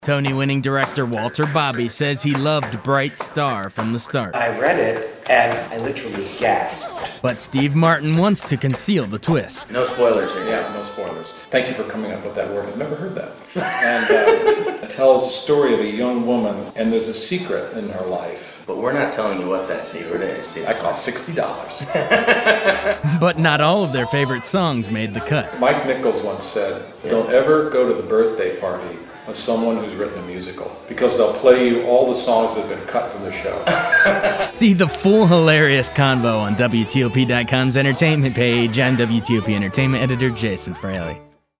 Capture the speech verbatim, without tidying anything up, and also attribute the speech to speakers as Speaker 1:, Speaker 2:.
Speaker 1: Tony-winning director Walter Bobby says he loved Bright Star from the start.
Speaker 2: I read it, and I literally gasped.
Speaker 1: But Steve Martin wants to conceal the twist.
Speaker 3: No spoilers here.
Speaker 4: Yeah, no spoilers. Thank you for coming up with that word. I've never heard that. And uh, it tells the story of a young woman, and there's a secret in her life.
Speaker 3: But we're not telling you what that secret is.
Speaker 4: I cost sixty dollars.
Speaker 1: But not all of their favorite songs made the cut.
Speaker 4: Mike Nichols once said, don't ever go to the birthday party of someone who's written a musical, because they'll play you all the songs that have been cut from the show.
Speaker 1: See the full hilarious convo on W T O P dot com's entertainment page. I'm W T O P Entertainment editor Jason Fraley.